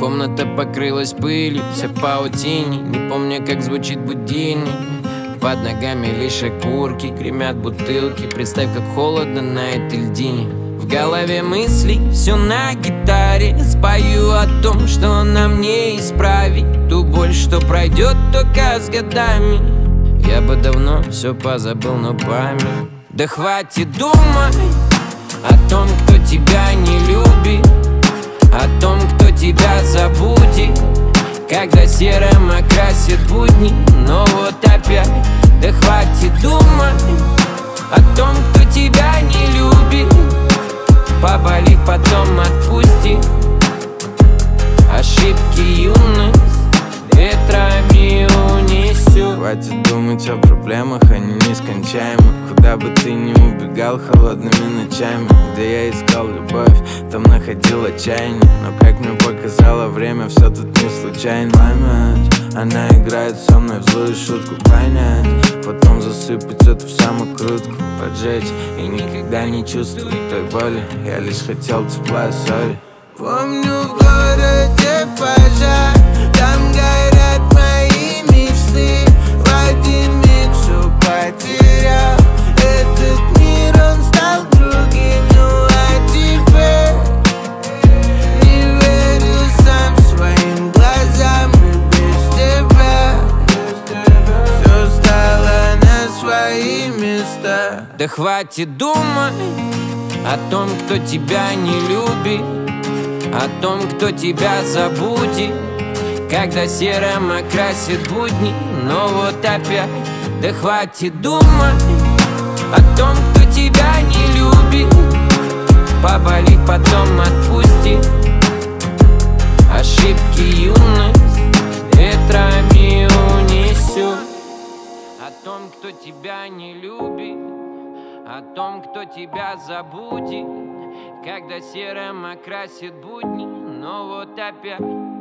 Комната покрылась пылью, вся в паутине. Не помню, как звучит будильник. Под ногами лишь окурки, гремят бутылки. Представь, как холодно на этой льдине. В голове мысли, все на гитаре. Спою о том, что нам не исправить ту боль, что пройдет только с годами. Я бы давно все позабыл, но память. Да хватит думать о том, кто тебя не любит, о том, кто тебя забудет, когда серым окрасит будни. Но вот опять, да хватит думать о том, кто тебя не любит. Поболит, потом отпусти. Ошибки юность ветрами унесет. Хватит думать о проблемах, они нескончаемы. Куда бы ты ни убегал холодными ночами. Где я искал любовь, там находил отчаяние. Но как мне показало время, все тут не случайно. Память, она играет со мной в злую шутку. Понять, потом засыпать это в самокрутку. Поджечь и никогда не чувствовать той боли. Я лишь хотел тепла, сори. Помню, в городе пожар, там горят мои мечты. В один миг все потерял. Этот мир, он стал другим. Ну а теперь не верю сам своим глазам. И без тебя все стало на свои места. Да хватит думать о том, кто тебя не любит, о том, кто тебя забудет, когда серым окрасит будни. Но вот опять, да хватит думать о том, кто тебя не любит. Поболит, потом отпусти. Ошибки юность ветрами унесет. О том, кто тебя не любит, о том, кто тебя забудет, когда серым окрасит будни. Но вот опять